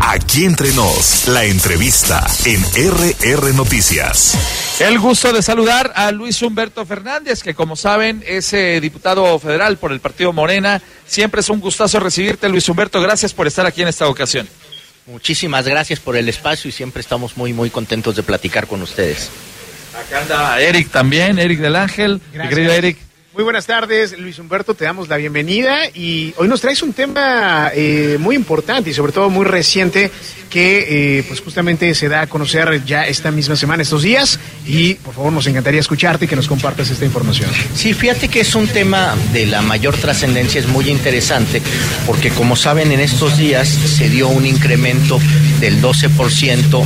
Aquí Entre Nos, la entrevista en RR Noticias. El gusto de saludar a Luis Humberto Fernández, que como saben es diputado federal por el partido Morena. Siempre es un gustazo recibirte, Luis Humberto. Gracias por estar aquí en esta ocasión. Muchísimas gracias por el espacio y siempre estamos muy contentos de platicar con ustedes. Acá anda Eric también, Eric del Ángel. Mi querido Eric. Muy buenas tardes, Luis Humberto, te damos la bienvenida y hoy nos traes un tema muy importante y sobre todo muy reciente que pues justamente se da a conocer ya esta misma semana, estos días, y por favor nos encantaría escucharte y que nos compartas esta información. Sí, fíjate que es un tema de la mayor trascendencia, es muy interesante porque como saben en estos días se dio un incremento del 12%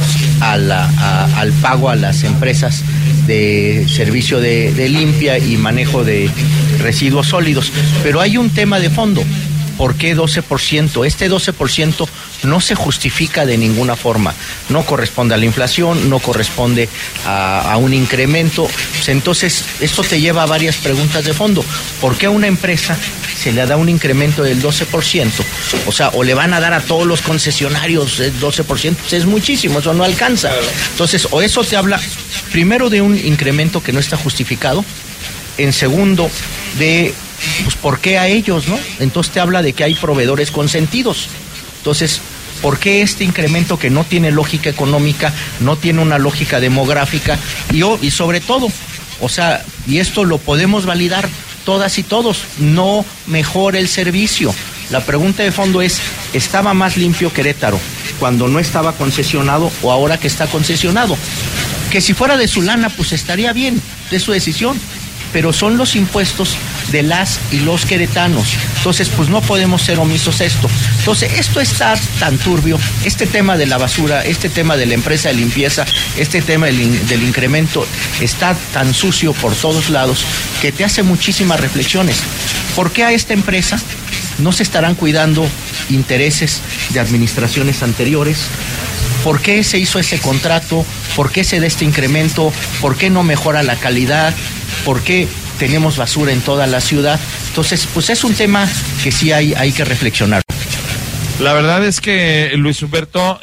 al pago a las empresas de servicio de limpia y manejo de residuos sólidos, pero hay un tema de fondo. ¿Por qué 12%? Este 12% no se justifica de ninguna forma, no corresponde a la inflación, no corresponde a un incremento. Entonces, esto te lleva a varias preguntas de fondo. ¿Por qué a una empresa se le da un incremento del 12%? O sea, o le van a dar a todos los concesionarios el 12%, pues es muchísimo, eso no alcanza. Entonces, o eso te habla primero de un incremento que no está justificado, en segundo, de pues ¿por qué a ellos, no? Entonces te habla de que hay proveedores consentidos. Entonces, ¿por qué este incremento que no tiene lógica económica, no tiene una lógica demográfica y sobre todo, o sea, y esto lo podemos validar todas y todos, no mejora el servicio? La pregunta de fondo es, ¿estaba más limpio Querétaro cuando no estaba concesionado o ahora que está concesionado? Que si fuera de su lana, pues estaría bien, de su decisión, pero son los impuestos de las y los queretanos. Entonces, pues no podemos ser omisos a esto. Entonces, esto está tan turbio, este tema de la basura, este tema de la empresa de limpieza, este tema del incremento, está tan sucio por todos lados que te hace muchísimas reflexiones. ¿Por qué a esta empresa no se estarán cuidando intereses de administraciones anteriores? ¿Por qué se hizo ese contrato? ¿Por qué se da este incremento? ¿Por qué no mejora la calidad? ¿Por qué tenemos basura en toda la ciudad? Entonces, pues es un tema que sí hay que reflexionar. La verdad es que, Luis Humberto,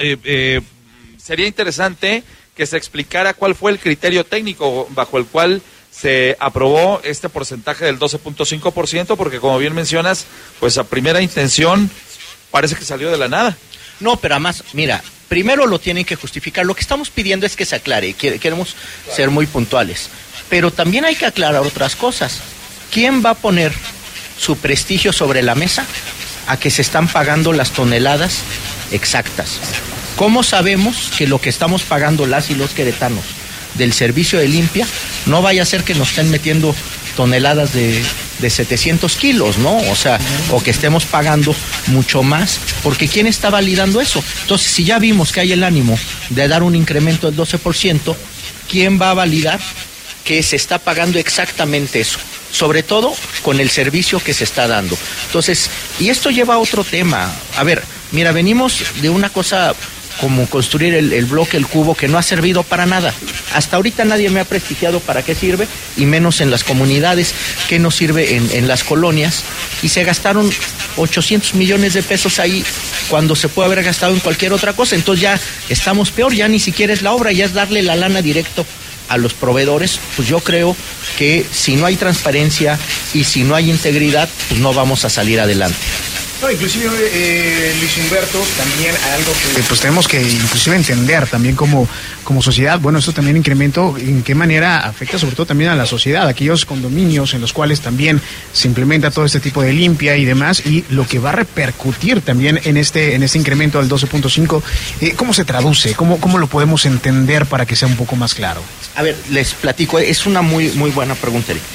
sería interesante que se explicara cuál fue el criterio técnico bajo el cual se aprobó este porcentaje del 12.5%, porque como bien mencionas, pues a primera intención parece que salió de la nada. No, pero además, mira, primero lo tienen que justificar. Lo que estamos pidiendo es que se aclare, queremos ser muy puntuales. Pero también hay que aclarar otras cosas. ¿Quién va a poner su prestigio sobre la mesa a que se están pagando las toneladas exactas? ¿Cómo sabemos que lo que estamos pagando las y los queretanos del servicio de limpia no vaya a ser que nos estén metiendo toneladas de 700 kilos, ¿no? O sea, o que estemos pagando mucho más, porque ¿quién está validando eso? Entonces, si ya vimos que hay el ánimo de dar un incremento del 12%, ¿quién va a validar que se está pagando exactamente eso? Sobre todo con el servicio que se está dando. Entonces, y esto lleva a otro tema. A ver, mira, venimos de una cosa como construir el bloque, el cubo, que no ha servido para nada. Hasta ahorita nadie me ha prestigiado para qué sirve, y menos en las comunidades, qué nos sirve en las colonias, y se gastaron 800 millones de pesos ahí cuando se puede haber gastado en cualquier otra cosa. Entonces ya estamos peor, ya ni siquiera es la obra, ya es darle la lana directo a los proveedores. Pues yo creo que si no hay transparencia y si no hay integridad, pues no vamos a salir adelante. No, inclusive, Luis Humberto, también algo que pues tenemos que inclusive entender también como sociedad. Bueno, esto también incremento, ¿en qué manera afecta sobre todo también a la sociedad? Aquellos condominios en los cuales también se implementa todo este tipo de limpia y demás, y lo que va a repercutir también en este incremento del 12.5, ¿cómo se traduce? ¿Cómo lo podemos entender para que sea un poco más claro? A ver, les platico, es una muy buena pregunta, Eric.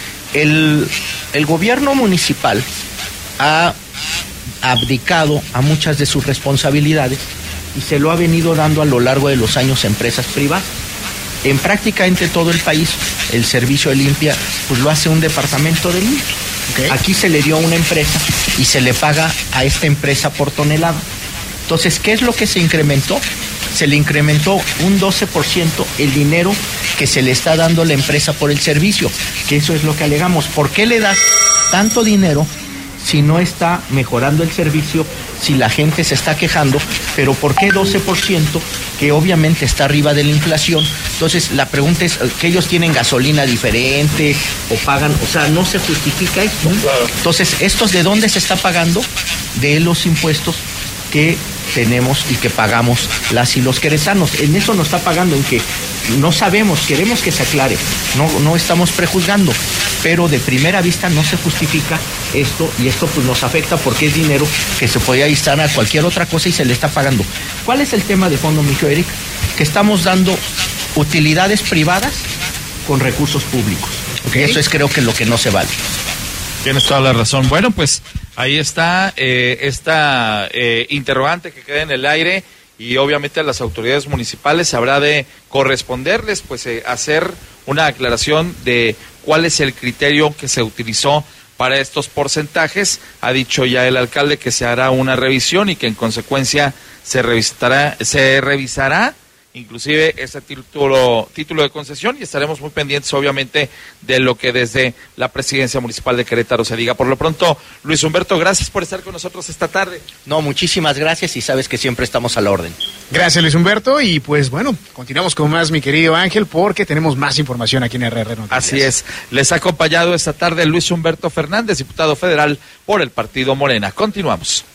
El gobierno municipal ha abdicado a muchas de sus responsabilidades y se lo ha venido dando a lo largo de los años a empresas privadas. En prácticamente todo el país, el servicio de limpia pues lo hace un departamento de limpia. Okay. Aquí se le dio a una empresa y se le paga a esta empresa por tonelada. Entonces, ¿qué es lo que se incrementó? Se le incrementó un 12% el dinero que se le está dando a la empresa por el servicio, que eso es lo que alegamos. ¿Por qué le das tanto dinero si no está mejorando el servicio, si la gente se está quejando, pero ¿por qué 12%? Que obviamente está arriba de la inflación. Entonces la pregunta es, ¿que ellos tienen gasolina diferente o pagan? O sea, no se justifica esto. Claro. Entonces, ¿estos de dónde se está pagando? De los impuestos que tenemos y que pagamos las y los queretanos. En eso nos está pagando, en que no sabemos, queremos que se aclare, no estamos prejuzgando, pero de primera vista no se justifica esto, y esto pues nos afecta porque es dinero que se podía estar a cualquier otra cosa y se le está pagando. ¿Cuál es el tema de fondo, mi hijo Eric? Que estamos dando utilidades privadas con recursos públicos. Okay. Y eso es, creo que, lo que no se vale. Tienes toda la razón. Bueno, pues ahí está esta interrogante que queda en el aire, y obviamente a las autoridades municipales habrá de corresponderles, pues hacer una aclaración de cuál es el criterio que se utilizó para estos porcentajes. Ha dicho ya el alcalde que se hará una revisión y que en consecuencia se revisará inclusive ese título de concesión, y estaremos muy pendientes obviamente de lo que desde la presidencia municipal de Querétaro se diga. Por lo pronto, Luis Humberto, gracias por estar con nosotros esta tarde. No, muchísimas gracias, y sabes que siempre estamos a la orden. Gracias, Luis Humberto, y pues bueno, continuamos con más, mi querido Ángel, porque tenemos más información aquí en RR Noticias. Así es, les ha acompañado esta tarde Luis Humberto Fernández, diputado federal por el partido Morena. Continuamos.